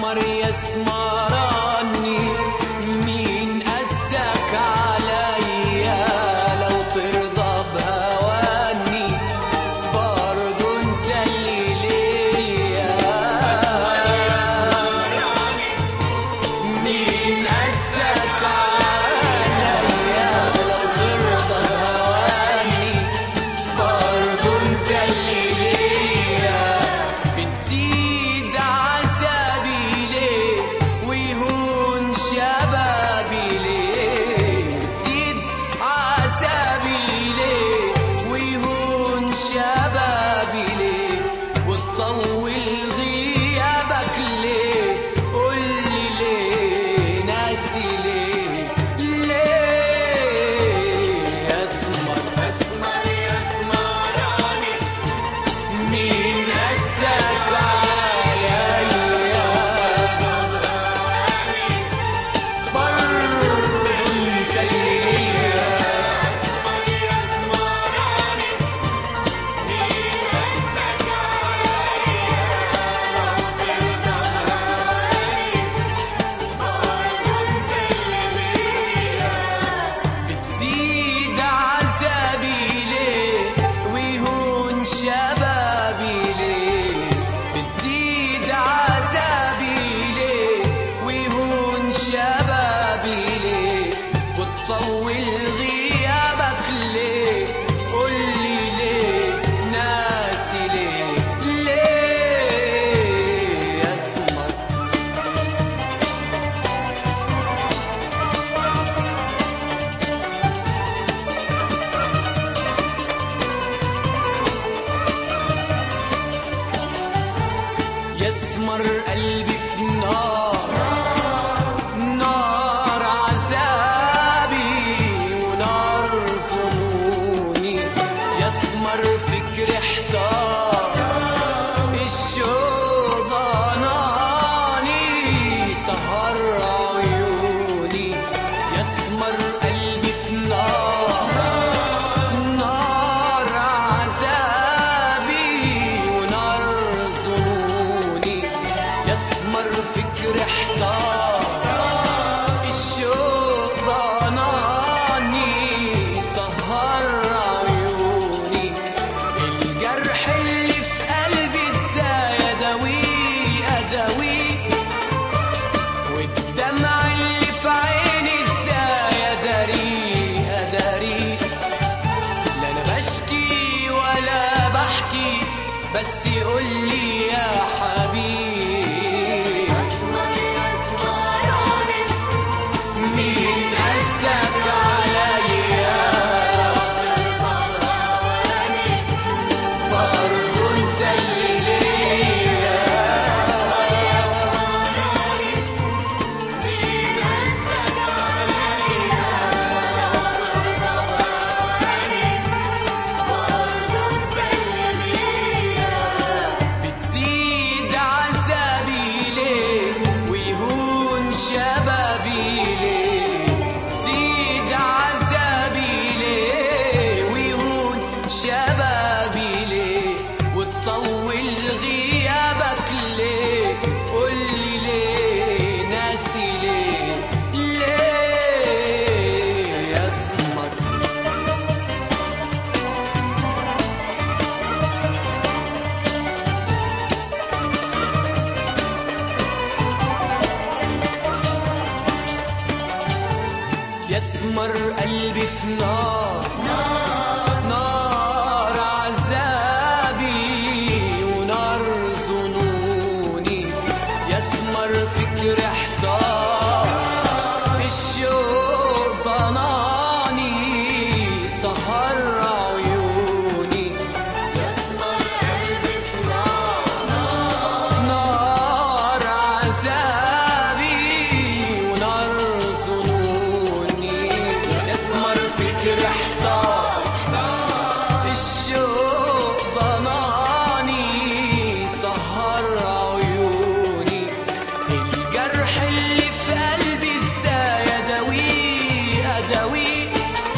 اسمر يا اسمراني، مين قاسك عليا؟ لو ترضى بهواني برضو انت اللي ليا. اسمر يا اسمراني، مين قاسك عليا؟ لو ترضى بهواني برضو انت اللي ليا. بتزيد عذابي ليه ويهون شبابي ليه؟ بتزيد عذابي ليه ويهون شبابي ليه؟ وتطول غيابك ليه؟ قولي ليه ناسي ليه؟ ليه اسمر اسمر يا اسمراني، مين قاسك عليا؟ برضو انت اللي ليا. اسمر يا اسمراني، مين قاسك عليا؟ لو ترضى بهواني برضو انت اللي ليا. بتزيد عذابي ليه ويهون شبابي ليه؟ بتزيد عذابي ليه ويهون شبابي ليه؟ وتطول غيابك ليه؟ قولي ليه ناسي ليه؟ ليه اسمر يسمر قلبي في نار، نار عذابي ونار ظنوني. يسمر فكري احتار، الشوق ضناني سهر عيوني. يسمر قلبي في نار، نار عذابي ونار ظنوني. يسمر فكري احتار، الشوق ضناني سهر عيوني. الجرح اللي في قلبي ازاي اداويه اداويه؟ والدمع اللي في عيني ازاي اداريه اداريه؟ لا انا بشكي ولا بحكي، بس قولي يا حبيبي. اسمر يا اسمراني، مين قاسك عليا؟ برضو انت اللي ليا. اسمر يا اسمراني، مين قاسك عليا؟ برضو انت اللي ليا. بتزيد عذابي ليه ويهون شبابي ليه؟ تزيد عذابي ليه ويهون شبابي ليه؟ وتطول غيابك ليه؟ قولي ليه ناسي ليه؟ ليه اسمر يسمر قلبي في نار، نار عذابي ونار ظنوني. يسمر فكري احتار، الشوق ضناني سهر عيوني. يسمر قلبي في نار، نار عذابي ونار ظنوني. يسمر فكري احتار، الشوق ضناني سهر عيوني. الجرح اللي في قلبي ازاي اداويه اداويه؟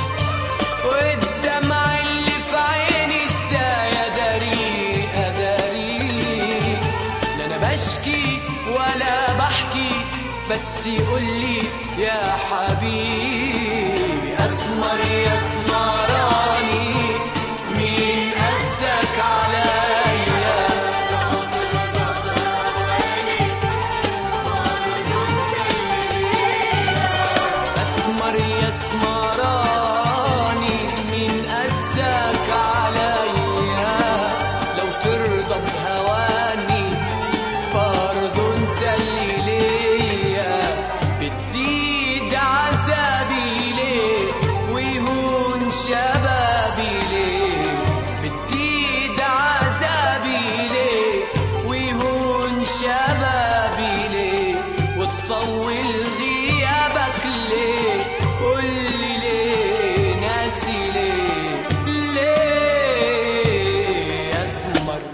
والدمع اللي في عيني ازاي اداريه اداريه؟ لا انا بشكي ولا بس يقولي يا حبيبي أسمر يا اسمراني مين قاسك عليا أسمر يا اسمراني مين قاسك عليا لو ترضى بهواني برضو انت اللي ليا بتزيد عذابي ليه ويهون شبابي ليه بتزيد عذابي ليه ويهون شبابي